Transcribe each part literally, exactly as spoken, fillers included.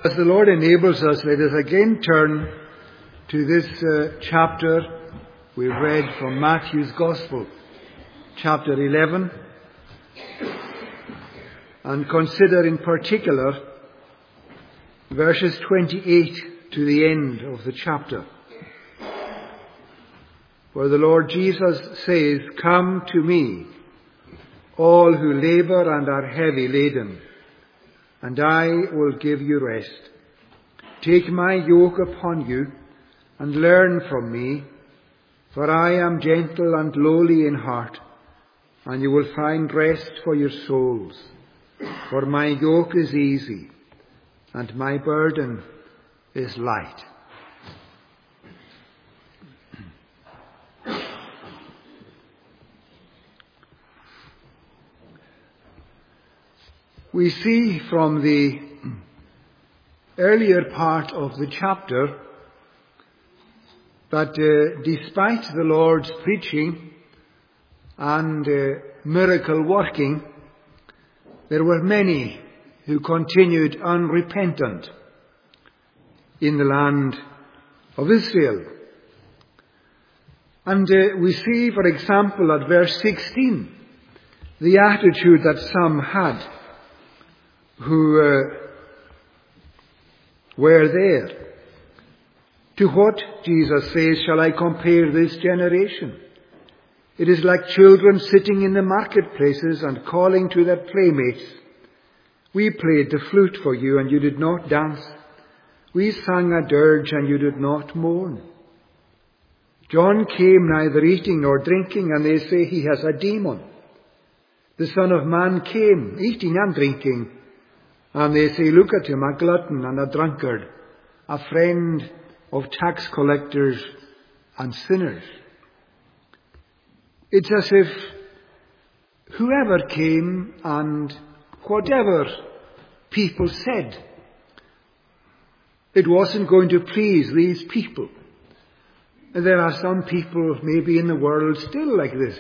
As the Lord enables us, let us again turn to this uh, chapter we've read from Matthew's Gospel, chapter eleven, and consider in particular verses twenty-eight to the end of the chapter, where the Lord Jesus says, "Come to me, all who labour and are heavy laden, and I will give you rest. Take my yoke upon you and learn from me, for I am gentle and lowly in heart, and you will find rest for your souls. For my yoke is easy and my burden is light." We see from the earlier part of the chapter that uh, despite the Lord's preaching and uh, miracle working, there were many who continued unrepentant in the land of Israel. And uh, we see, for example, at verse sixteen, the attitude that some had who uh, were there. To what, Jesus says, shall I compare this generation? It is like children sitting in the marketplaces and calling to their playmates. We played the flute for you and you did not dance. We sang a dirge and you did not mourn. John came neither eating nor drinking, and they say he has a demon. The Son of Man came eating and drinking, and they say, look at him, a glutton and a drunkard, a friend of tax collectors and sinners. It's as if whoever came and whatever people said, it wasn't going to please these people. And there are some people maybe in the world still like this.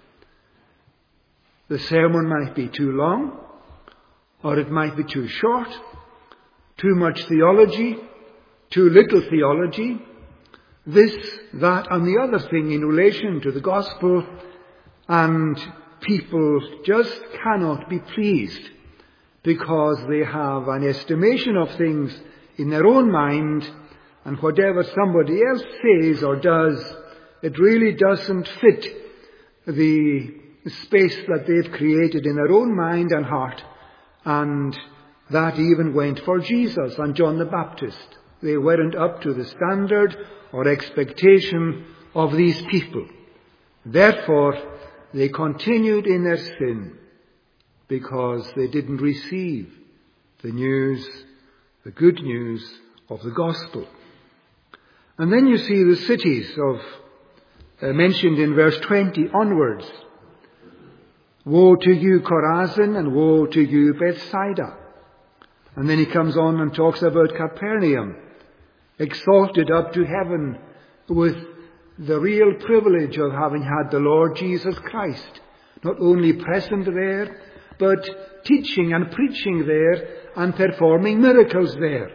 The sermon might be too long, or it might be too short, too much theology, too little theology, this, that and the other thing in relation to the gospel, and people just cannot be pleased because they have an estimation of things in their own mind, and whatever somebody else says or does, it really doesn't fit the space that they've created in their own mind and heart. And that even went for Jesus and John the Baptist. They weren't up to the standard or expectation of these people. Therefore, they continued in their sin because they didn't receive the news, the good news of the gospel. And then you see the cities of uh, mentioned in verse twenty onwards. Woe to you, Chorazin, and woe to you, Bethsaida. And then he comes on and talks about Capernaum, exalted up to heaven with the real privilege of having had the Lord Jesus Christ, not only present there, but teaching and preaching there and performing miracles there.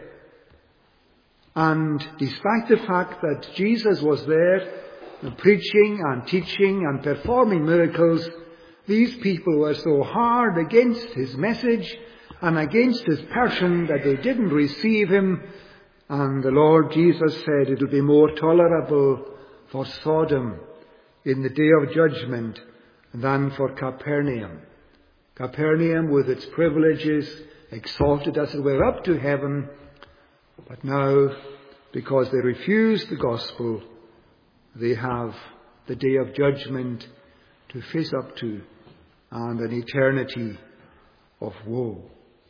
And despite the fact that Jesus was there, preaching and teaching and performing miracles, these people were so hard against his message and against his person that they didn't receive him. And the Lord Jesus said it will be more tolerable for Sodom in the day of judgment than for Capernaum. Capernaum, with its privileges, exalted as it were up to heaven, but now, because they refuse the gospel, they have the day of judgment to face up to, and an eternity of woe.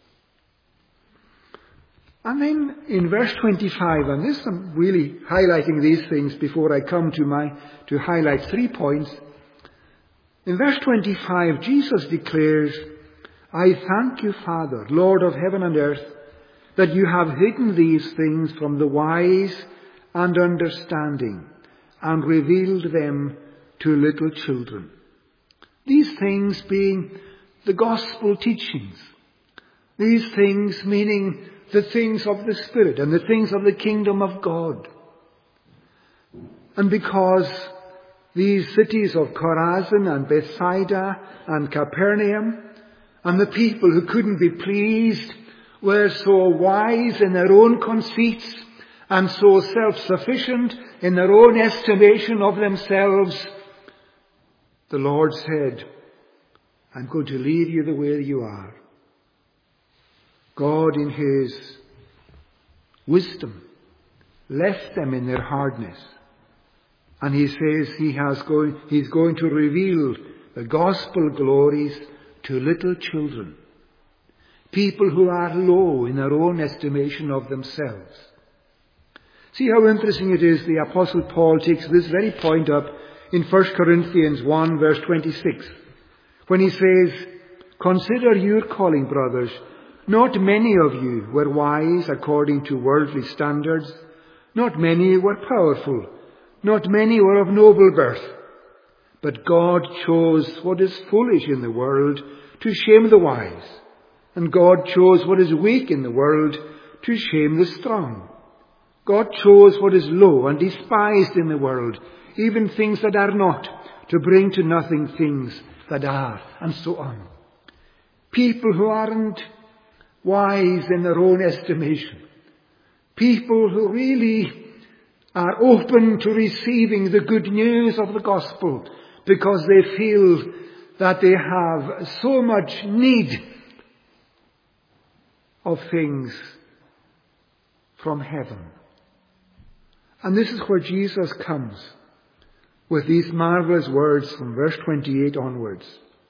And then in verse twenty-five, and this I'm really highlighting these things before I come to my to highlight three points. In verse twenty-five, Jesus declares, I thank you, Father, Lord of heaven and earth, that you have hidden these things from the wise and understanding and revealed them to little children. These things being the gospel teachings. These things meaning the things of the Spirit and the things of the kingdom of God. And because these cities of Chorazin and Bethsaida and Capernaum and the people who couldn't be pleased were so wise in their own conceits and so self-sufficient in their own estimation of themselves, the Lord said, I'm going to leave you the way you are. God in his wisdom left them in their hardness. And he says he has going, he's going to reveal the gospel glories to little children. People who are low in their own estimation of themselves. See how interesting it is. The Apostle Paul takes this very point up in First Corinthians one verse twenty-six. When he says, consider your calling, brothers. Not many of you were wise according to worldly standards. Not many were powerful. Not many were of noble birth. But God chose what is foolish in the world to shame the wise. And God chose what is weak in the world to shame the strong. God chose what is low and despised in the world, even things that are not, to bring to nothing things that are, and so on. People who aren't wise in their own estimation. People who really are open to receiving the good news of the gospel because they feel that they have so much need of things from heaven. And this is where Jesus comes with these marvelous words from verse twenty-eight onwards.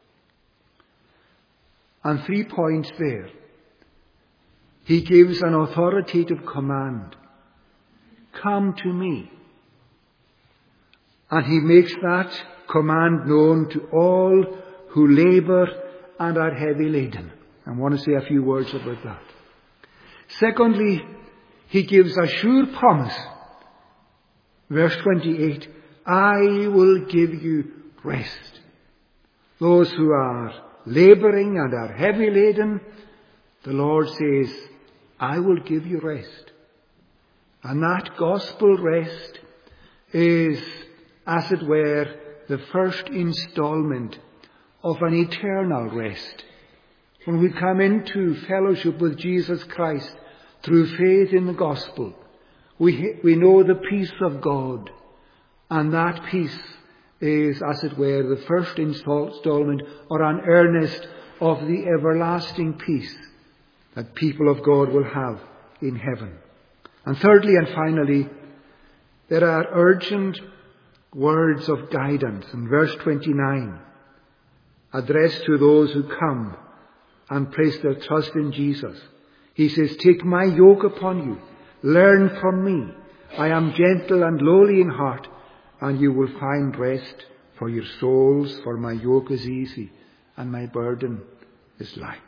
And three points there. He gives an authoritative command. Come to me. And he makes that command known to all who labour and are heavy laden. I want to say a few words about that. Secondly, he gives a sure promise. Verse twenty-eight, I will give you rest. Those who are labouring and are heavy laden, the Lord says, I will give you rest. And that gospel rest is, as it were, the first instalment of an eternal rest. When we come into fellowship with Jesus Christ through faith in the gospel, we, we know the peace of God. And that peace is, as it were, the first installment or an earnest of the everlasting peace that people of God will have in heaven. And thirdly and finally, there are urgent words of guidance in verse twenty-nine, addressed to those who come and place their trust in Jesus. He says, take my yoke upon you, learn from me. I am gentle and lowly in heart, and you will find rest for your souls, for my yoke is easy and my burden is light.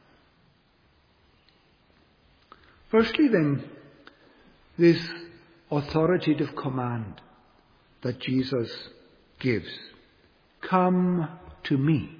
Firstly then, this authoritative command that Jesus gives. Come to me.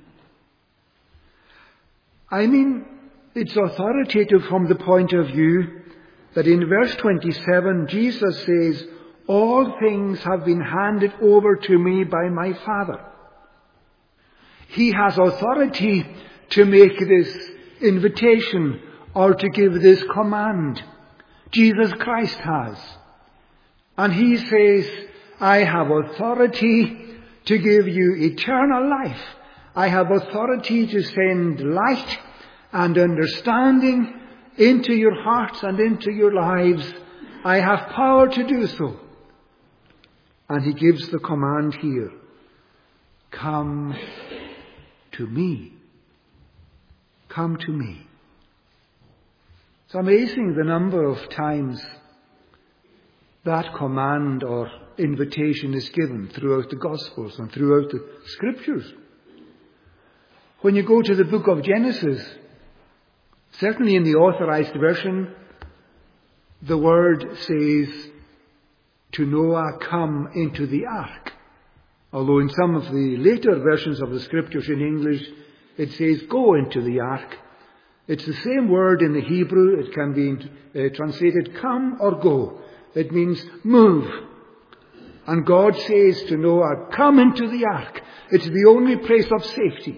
I mean, it's authoritative from the point of view that in verse twenty-seven, Jesus says, all things have been handed over to me by my Father. He has authority to make this invitation or to give this command. Jesus Christ has. And he says, I have authority to give you eternal life. I have authority to send light and understanding into your hearts and into your lives. I have power to do so. And he gives the command here. Come to me. Come to me. It's amazing the number of times that command or invitation is given throughout the Gospels and throughout the Scriptures. When you go to the book of Genesis, certainly in the authorized version, the word says to Noah, come into the ark. Although in some of the later versions of the Scriptures in English, it says go into the ark. It's the same word in the Hebrew. It can be uh, translated come or go. It means move. And God says to Noah, come into the ark. It's the only place of safety.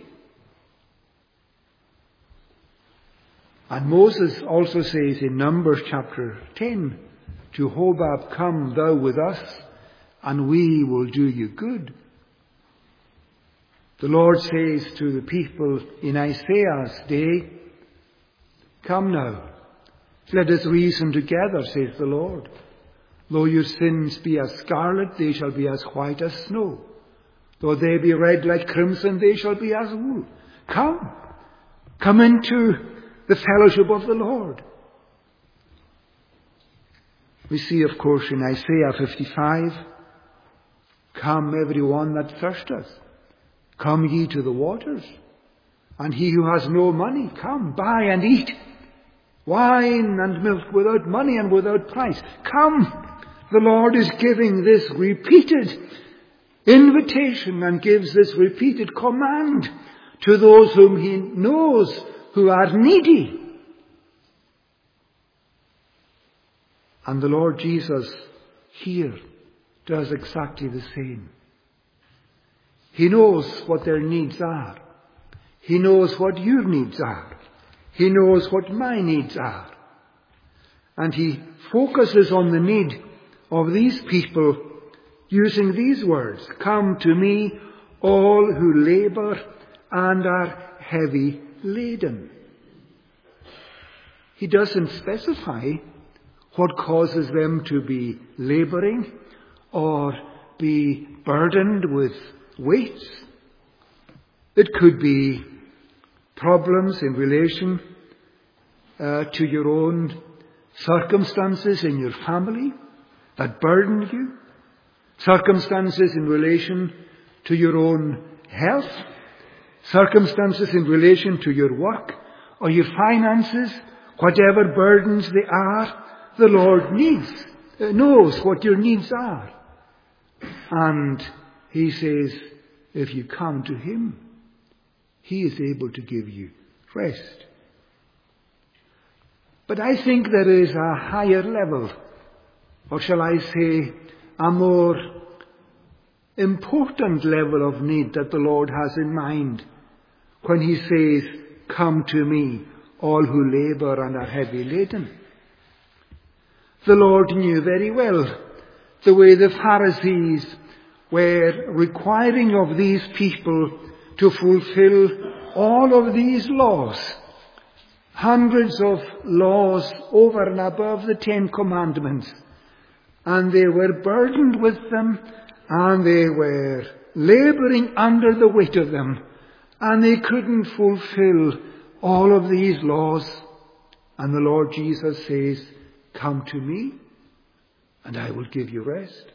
And Moses also says in Numbers chapter ten, to Hobab, come thou with us, and we will do you good. The Lord says to the people in Isaiah's day, come now, let us reason together, says the Lord. Though your sins be as scarlet, they shall be as white as snow. Though they be red like crimson, they shall be as wool. Come, come into the fellowship of the Lord. We see, of course, in Isaiah fifty-five, come every one that thirsteth, come ye to the waters, and he who has no money, come, buy and eat, wine and milk without money and without price. Come, the Lord is giving this repeated invitation and gives this repeated command to those whom he knows who are needy. And the Lord Jesus here does exactly the same. He knows what their needs are. He knows what your needs are. He knows what my needs are. And he focuses on the need of these people using these words, come to me, all who labour and are heavy laden. He doesn't specify what causes them to be labouring or be burdened with weights. It could be problems in relation uh, to your own circumstances in your family that burden you, circumstances in relation to your own health, circumstances in relation to your work or your finances, whatever burdens they are. The Lord needs, uh, knows what your needs are. And he says, if you come to him, he is able to give you rest. But I think there is a higher level, or shall I say, a more important level of need that the Lord has in mind when he says, come to me, all who labour and are heavy laden. The Lord knew very well the way the Pharisees were requiring of these people to fulfill all of these laws. Hundreds of laws over and above the Ten Commandments. And they were burdened with them, and they were labouring under the weight of them. And they couldn't fulfill all of these laws. And the Lord Jesus says, come to me, and I will give you rest.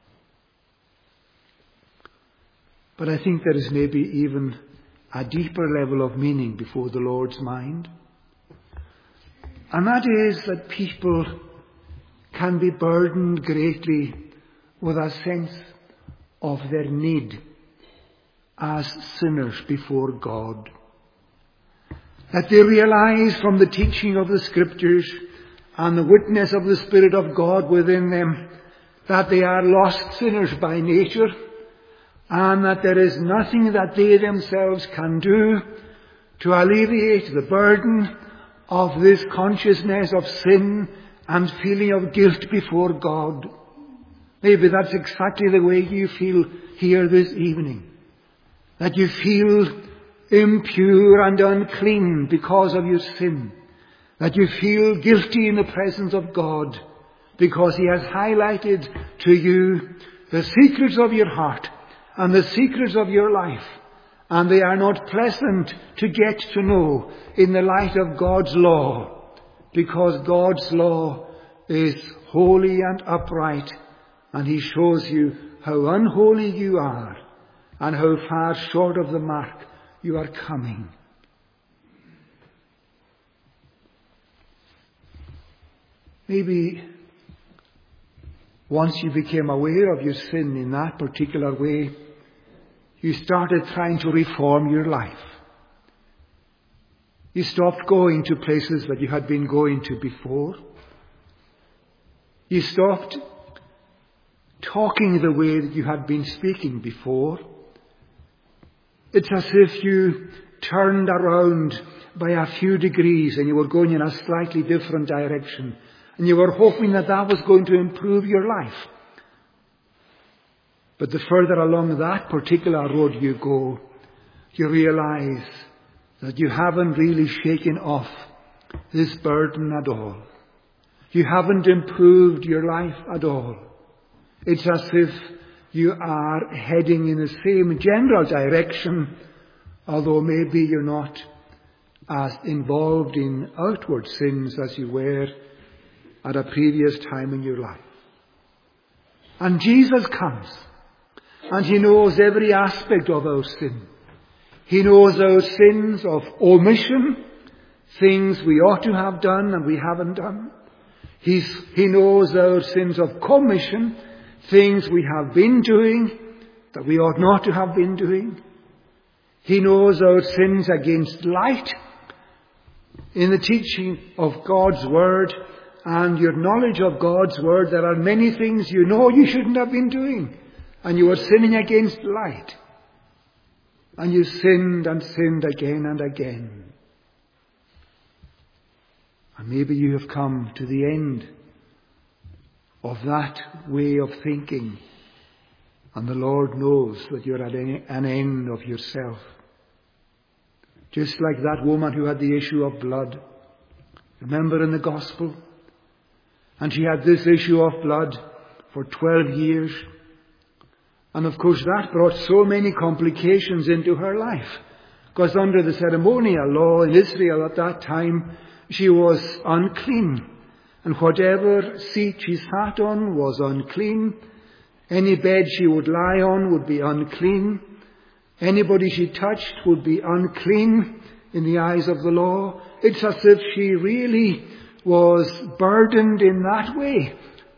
But I think there is maybe even a deeper level of meaning before the Lord's mind. And that is that people can be burdened greatly with a sense of their need as sinners before God. That they realize from the teaching of the Scriptures and the witness of the Spirit of God within them that they are lost sinners by nature, and that there is nothing that they themselves can do to alleviate the burden of this consciousness of sin and feeling of guilt before God. Maybe that's exactly the way you feel here this evening. That you feel impure and unclean because of your sin. That you feel guilty in the presence of God because he has highlighted to you the secrets of your heart and the secrets of your life. And they are not pleasant to get to know in the light of God's law, because God's law is holy and upright, and he shows you how unholy you are and how far short of the mark you are coming. Maybe once you became aware of your sin in that particular way, you started trying to reform your life. You stopped going to places that you had been going to before. You stopped talking the way that you had been speaking before. It's as if you turned around by a few degrees and you were going in a slightly different direction. And you were hoping that that was going to improve your life. But the further along that particular road you go, you realize that you haven't really shaken off this burden at all. You haven't improved your life at all. It's as if you are heading in the same general direction, although maybe you're not as involved in outward sins as you were at a previous time in your life. And Jesus comes, and he knows every aspect of our sin. He knows our sins of omission, things we ought to have done and we haven't done. He's, he knows our sins of commission, things we have been doing that we ought not to have been doing. He knows our sins against light in the teaching of God's Word and your knowledge of God's Word. There are many things you know you shouldn't have been doing, and you are sinning against light. And you sinned and sinned again and again. And maybe you have come to the end of that way of thinking. And the Lord knows that you're at an end of yourself. Just like that woman who had the issue of blood. Remember in the Gospel? And she had this issue of blood for twelve years. And of course that brought so many complications into her life. Because under the ceremonial law in Israel at that time, she was unclean. And whatever seat she sat on was unclean. Any bed she would lie on would be unclean. Anybody she touched would be unclean in the eyes of the law. It's as if she really was burdened in that way.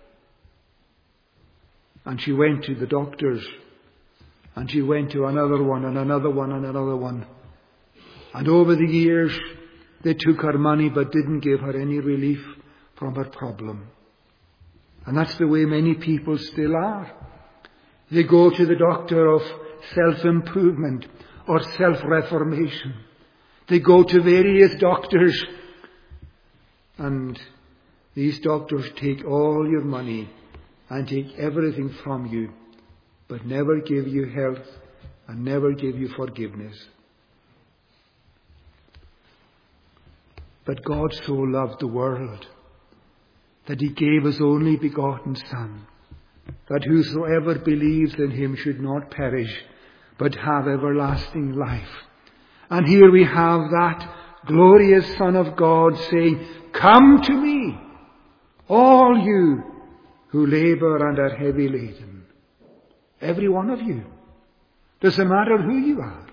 And she went to the doctors, and she went to another one, and another one, and another one. And over the years, they took her money, but didn't give her any relief from her problem. And that's the way many people still are. They go to the doctor of self-improvement or self-reformation. They go to various doctors, and these doctors take all your money and take everything from you, but never give you health and never give you forgiveness. But God so loved the world that he gave his only begotten Son, that whosoever believes in him should not perish, but have everlasting life. And here we have that glorious Son of God saying, "Come to me, all you who labour and are heavy laden." Every one of you. Doesn't matter who you are.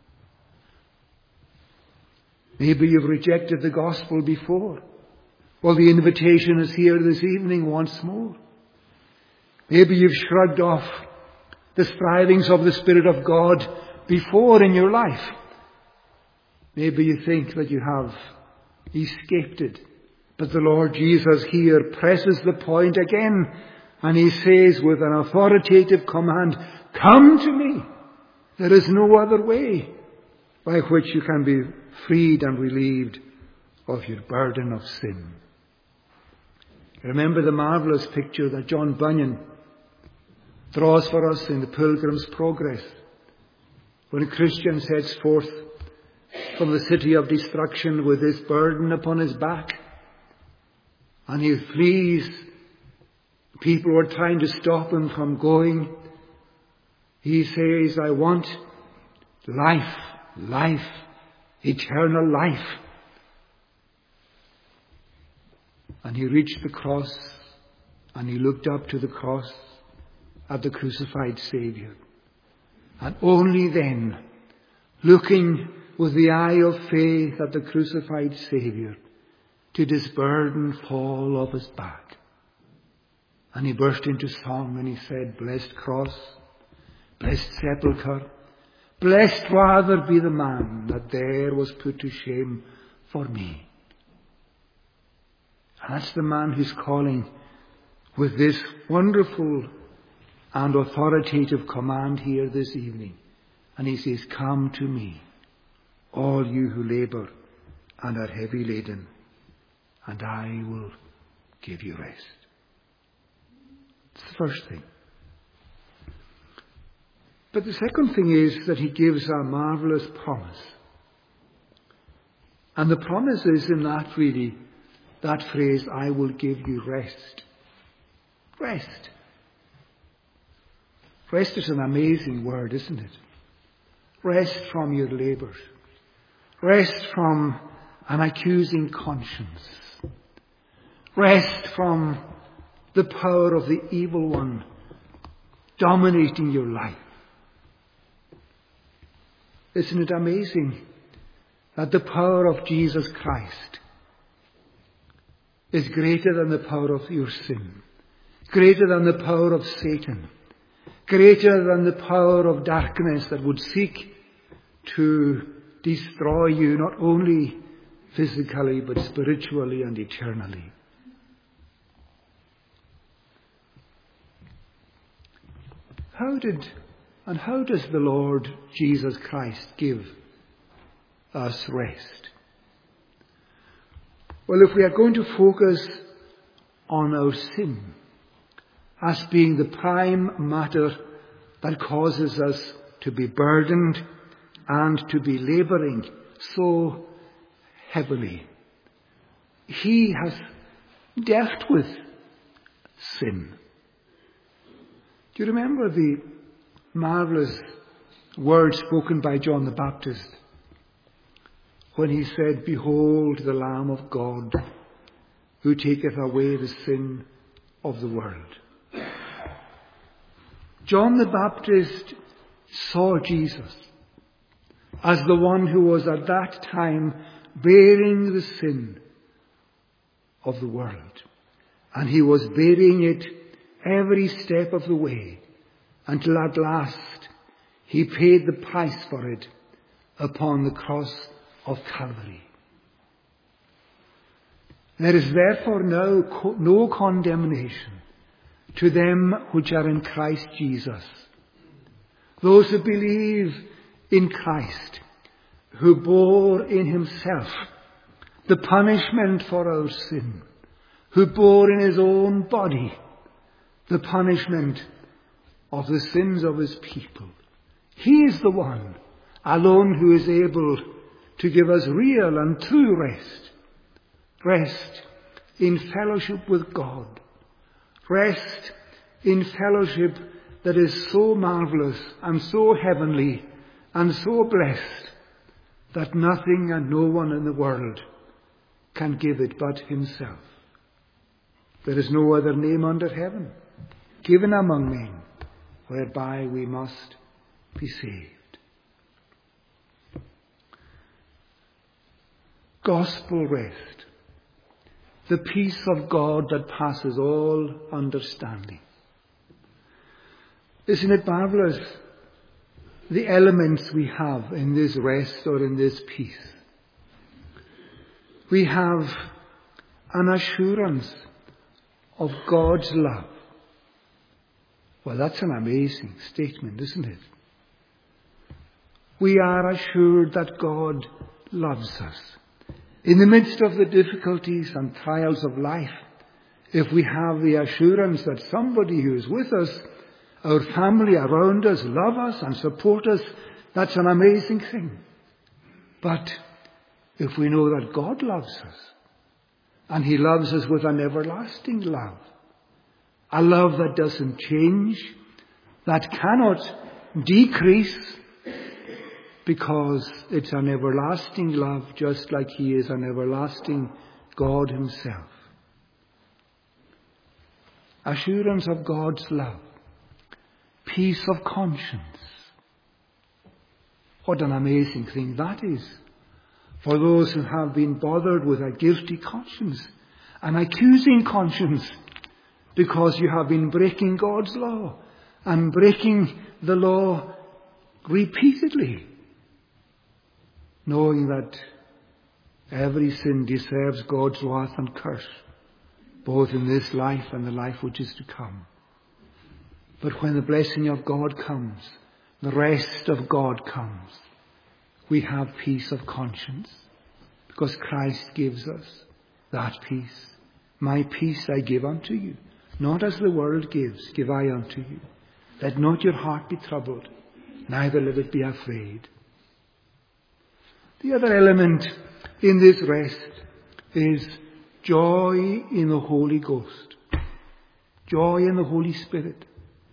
Maybe you've rejected the gospel before. Well, the invitation is here this evening once more. Maybe you've shrugged off the strivings of the Spirit of God before in your life. Maybe you think that you have escaped it. But the Lord Jesus here presses the point again, and he says with an authoritative command, "Come to me." There is no other way by which you can be freed and relieved of your burden of sin. Remember the marvellous picture that John Bunyan draws for us in the Pilgrim's Progress, when a Christian sets forth from the city of destruction with this burden upon his back. And he flees. People were trying to stop him from going. He says, "I want life, life, eternal life." And he reached the cross, and he looked up to the cross at the crucified Saviour. And only then, looking with the eye of faith at the crucified Saviour, did his burden fall off his back. And he burst into song and he said, "Blessed cross, blessed sepulchre, blessed rather be the man that there was put to shame for me. And that's the man who's calling with this wonderful and authoritative command here this evening. And he says, come to me, all you who labour and are heavy laden, and I will give you rest. It's the first thing. But the second thing is that he gives a marvellous promise. And the promise is in that really, that phrase, I will give you rest. Rest. Rest is an amazing word, isn't it? Rest from your labours. Rest from an accusing conscience. Rest from the power of the evil one dominating your life. Isn't it amazing that the power of Jesus Christ is greater than the power of your sin, greater than the power of Satan, greater than the power of darkness that would seek to destroy you not only physically but spiritually and eternally. How did and how does the Lord Jesus Christ give us rest? Well, if we are going to focus on our sin as being the prime matter that causes us to be burdened and to be labouring so heavily, he has dealt with sin. Do you remember the marvellous words spoken by John the Baptist when he said, behold the Lamb of God who taketh away the sin of the world? John the Baptist saw Jesus as the one who was at that time bearing the sin of the world. And he was bearing it every step of the way until at last he paid the price for it upon the cross of Calvary. There is therefore now no condemnation to them which are in Christ Jesus. Those who believe in Christ, who bore in himself the punishment for our sin, who bore in his own body the punishment of the sins of his people. He is the one alone who is able to give us real and true rest. Rest in fellowship with God. Rest in fellowship that is so marvellous and so heavenly and so blessed that nothing and no one in the world can give it but himself. There is no other name under heaven given among men whereby we must be saved. Gospel rest. The peace of God that passes all understanding. Isn't it marvellous, the elements we have in this rest or in this peace? We have an assurance of God's love. Well, that's an amazing statement, isn't it? We are assured that God loves us. In the midst of the difficulties and trials of life, if we have the assurance that somebody who is with us, our family around us, love us and support us, that's an amazing thing. But if we know that God loves us, and he loves us with an everlasting love, a love that doesn't change, that cannot decrease, because it's an everlasting love, just like he is an everlasting God himself. Assurance of God's love. Peace of conscience. What an amazing thing that is for those who have been bothered with a guilty conscience, an accusing conscience, because you have been breaking God's law and breaking the law repeatedly, knowing that Every sin deserves God's wrath and curse, both in this life and the life which is to come. But when the blessing of God comes, the rest of God comes, we have peace of conscience, because Christ gives us that peace. My peace I give unto you, not as the world gives, give I unto you. Let not your heart be troubled, neither let it be afraid. The other element in this rest is joy in the Holy Ghost, joy in the Holy Spirit.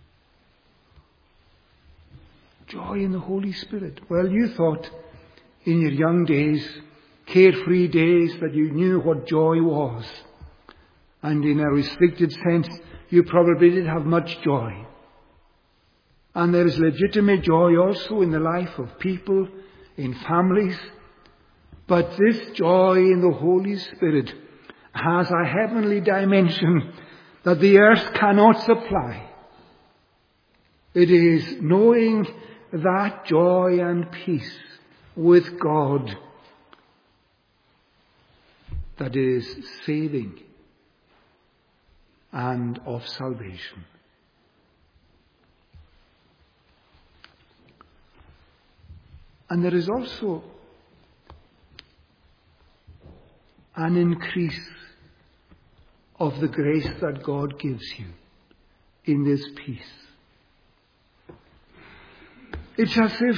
Joy in the Holy Spirit. Well, you thought in your young days, carefree days, that you knew what joy was. And in a restricted sense, you probably didn't have much joy. And there is legitimate joy also in the life of people, in families. But this joy in the Holy Spirit has a heavenly dimension that the earth cannot supply. It is knowing that joy and peace with God that is saving and of salvation. And there is also an increase of the grace that God gives you in this peace. It's as if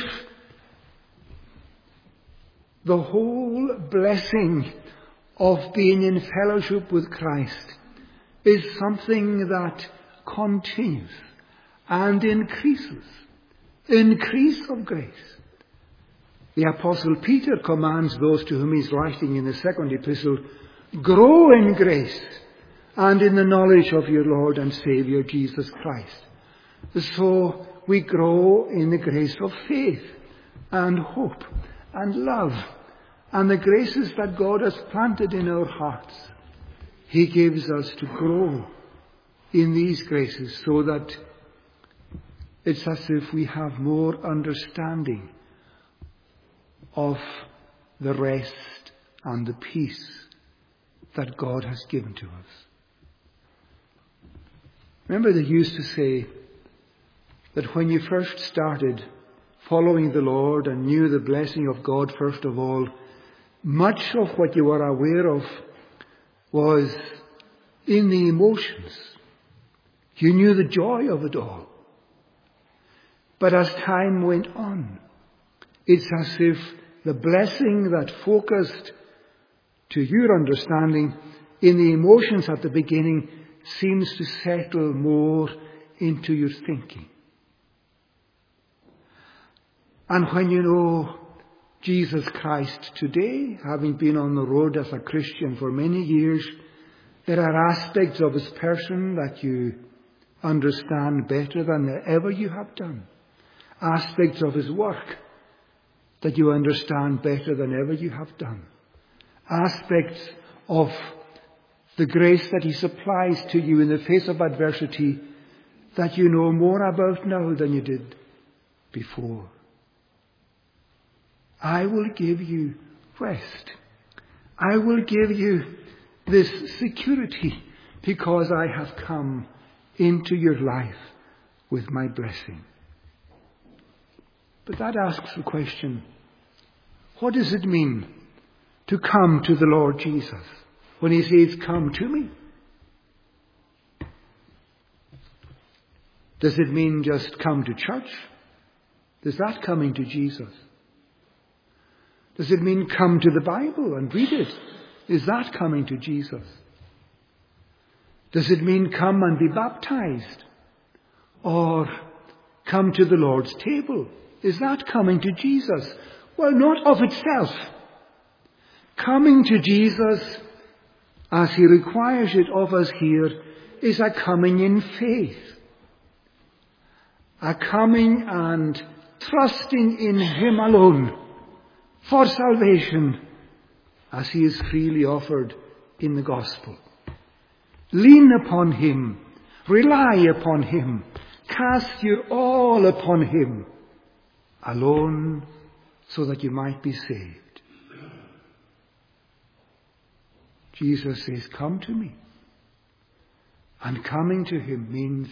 the whole blessing of being in fellowship with Christ is something that continues and increases. Increase of grace. The Apostle Peter commands those to whom he's writing in the second epistle, grow in grace and in the knowledge of your Lord and Saviour Jesus Christ. So we grow in the grace of faith and hope and love and the graces that God has planted in our hearts. He gives us to grow in these graces so that it's as if we have more understanding of the rest and the peace that God has given to us. Remember, they used to say that when you first started following the Lord and knew the blessing of God first of all, much of what you were aware of was in the emotions. You knew the joy of it all. But as time went on, it's as if the blessing that focused to your understanding in the emotions at the beginning seems to settle more into your thinking. And when you know Jesus Christ today, having been on the road as a Christian for many years, there are aspects of his person that you understand better than ever you have done. Aspects of his work that you understand better than ever you have done. Aspects of the grace that he supplies to you in the face of adversity that you know more about now than you did before. I will give you rest. I will give you this security because I have come into your life with my blessing. But that asks the question, what does it mean to come to the Lord Jesus when he says, come to me? Does it mean just come to church? Is that coming to Jesus? Does it mean come to the Bible and read it? Is that coming to Jesus? Does it mean come and be baptized? Or come to the Lord's table? Is that coming to Jesus? Well, not of itself. Coming to Jesus, as he requires it of us here, is a coming in faith. A coming and trusting in him alone for salvation, as he is freely offered in the gospel. Lean upon him, rely upon him, cast your all upon him alone, so that you might be saved. Jesus says, come to me. And coming to him means,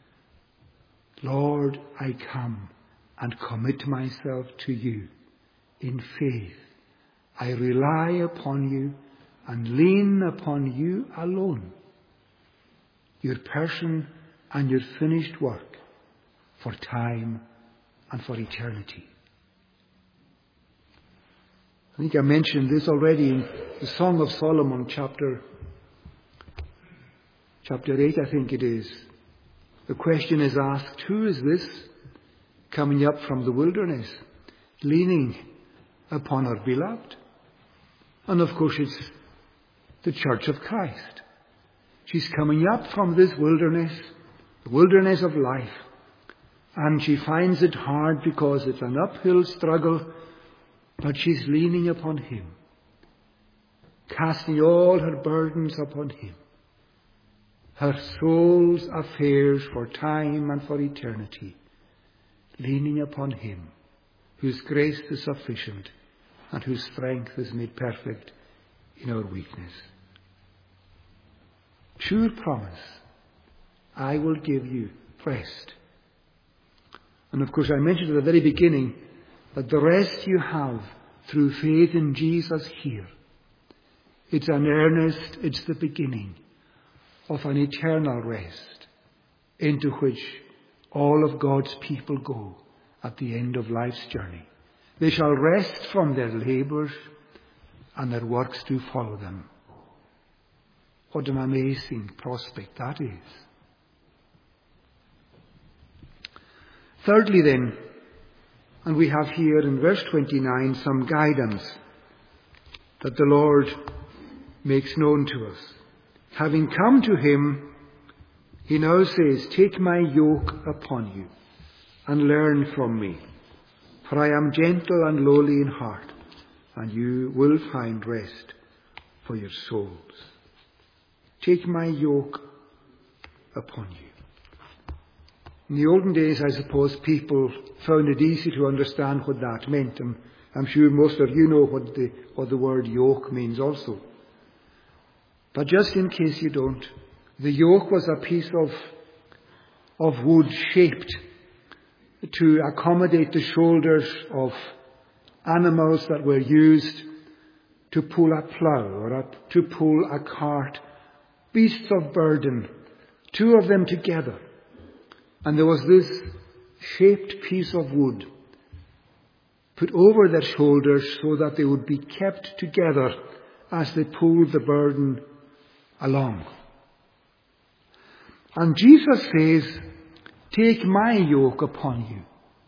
Lord, I come and commit myself to you in faith. I rely upon you and lean upon you alone, your person and your finished work for time and for eternity. I think I mentioned this already in the Song of Solomon, chapter, chapter eight, I think it is. The question is asked, who is this coming up from the wilderness, leaning upon her beloved? And of course it's the Church of Christ. She's coming up from this wilderness, the wilderness of life, and she finds it hard because it's an uphill struggle, but she's leaning upon him, casting all her burdens upon him, her soul's affairs for time and for eternity, leaning upon him, whose grace is sufficient and whose strength is made perfect in our weakness. Sure promise, I will give you rest. And of course I mentioned at the very beginning that the rest you have through faith in Jesus here, it's an earnest, it's the beginning of an eternal rest into which all of God's people go at the end of life's journey. They shall rest from their labours and their works do follow them. What an amazing prospect that is. Thirdly then, and we have here in verse twenty-nine some guidance that the Lord makes known to us. Having come to him, he now says, take my yoke upon you and learn from me, for I am gentle and lowly in heart, and you will find rest for your souls. Take my yoke upon you. In the olden days, I suppose people found it easy to understand what that meant. And I'm sure most of you know what the, what the word yoke means also. But just in case you don't, the yoke was a piece of, of wood shaped to accommodate the shoulders of animals that were used to pull a plough or a, to pull a cart, beasts of burden, two of them together. And there was this shaped piece of wood put over their shoulders so that they would be kept together as they pulled the burden along. And Jesus says, take my yoke upon you.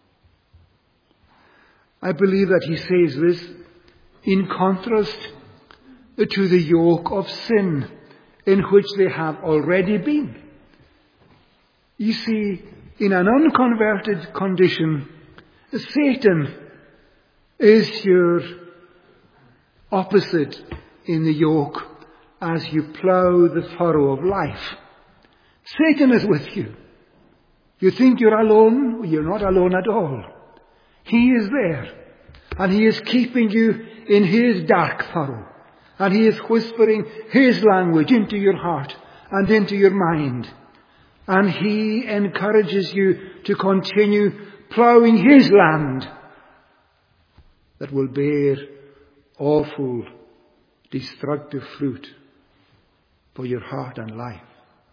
I believe that he says this in contrast to the yoke of sin in which they have already been. You see, in an unconverted condition, Satan is your opposite in the yoke as you plough the furrow of life. Satan is with you. You think you're alone? You're not alone at all. He is there. And he is keeping you in his dark furrow. And he is whispering his language into your heart and into your mind. And he encourages you to continue ploughing his land that will bear awful, destructive fruit for your heart and life.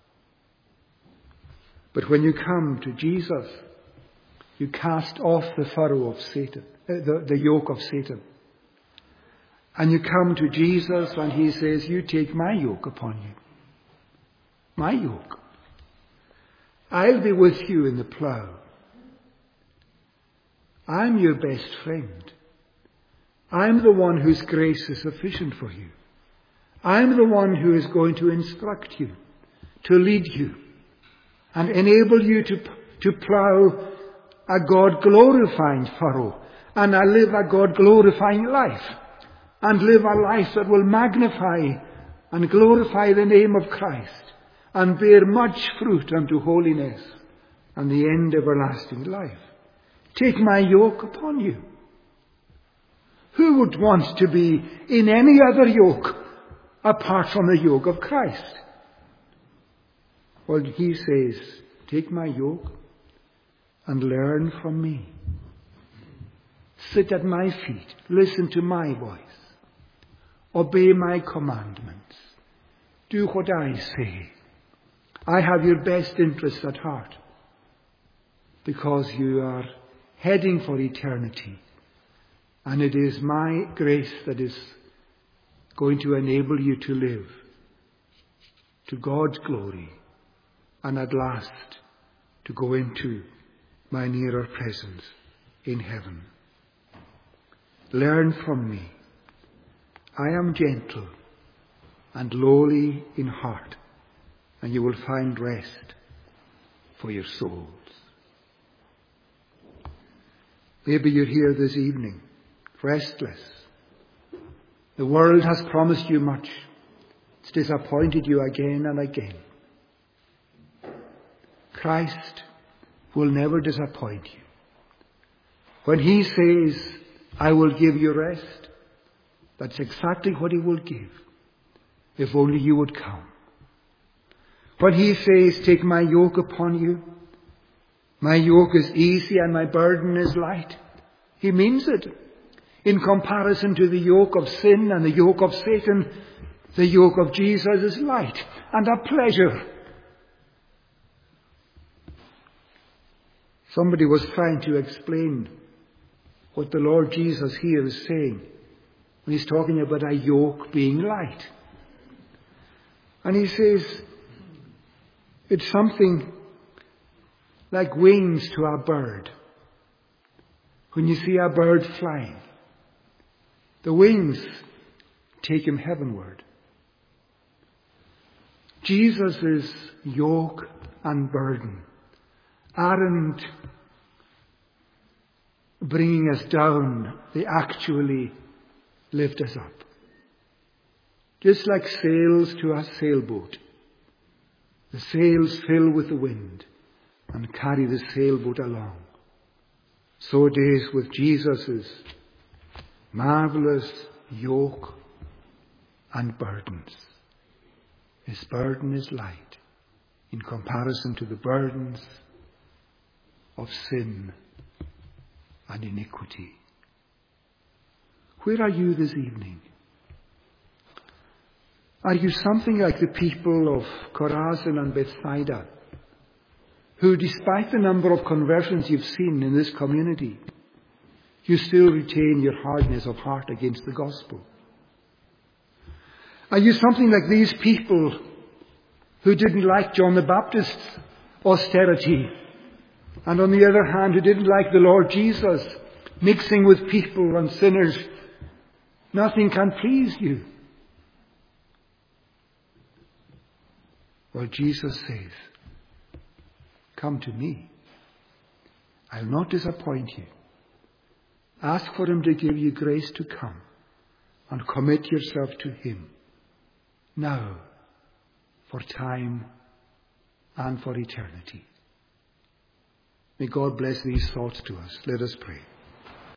But when you come to Jesus, you cast off the furrow of Satan, the, the yoke of Satan. And you come to Jesus and he says, you take my yoke upon you. My yoke. I'll be with you in the plough. I'm your best friend. I'm the one whose grace is sufficient for you. I'm the one who is going to instruct you, to lead you, and enable you to, to plough a God-glorifying furrow and a live a God-glorifying life and live a life that will magnify and glorify the name of Christ and bear much fruit unto holiness and the end everlasting life. Take my yoke upon you. Who would want to be in any other yoke apart from the yoke of Christ. Well, he says, take my yoke and learn from me. Sit at my feet. Listen to my voice. Obey my commandments. Do what I say. I have your best interests at heart because you are heading for eternity. And it is my grace that is going to enable you to live to God's glory and at last to go into my nearer presence in heaven. Learn from me. I am gentle and lowly in heart, and you will find rest for your souls. Maybe you're here this evening, restless. The world has promised you much. It's disappointed you again and again. Christ will never disappoint you. When he says, I will give you rest, that's exactly what he will give, if only you would come. When he says, take my yoke upon you, my yoke is easy and my burden is light, he means it. In comparison to the yoke of sin and the yoke of Satan, the yoke of Jesus is light and a pleasure. Somebody was trying to explain what the Lord Jesus here is saying when he's talking about a yoke being light. And he says, it's something like wings to a bird. When you see a bird flying, the wings take him heavenward. Jesus' yoke and burden aren't bringing us down, they actually lift us up. Just like sails to a sailboat. The sails fill with the wind and carry the sailboat along. So it is with Jesus' marvelous yoke and burdens. His burden is light in comparison to the burdens of sin and iniquity. Where are you this evening? Are you something like the people of Chorazin and Bethsaida, who, despite the number of conversions you've seen in this community, you still retain your hardness of heart against the gospel? Are you something like these people who didn't like John the Baptist's austerity, and on the other hand who didn't like the Lord Jesus mixing with people and sinners? Nothing can please you. Well, Jesus says, come to me. I'll not disappoint you. Ask for him to give you grace to come and commit yourself to him now, for time and for eternity. May God bless these thoughts to us. Let us pray.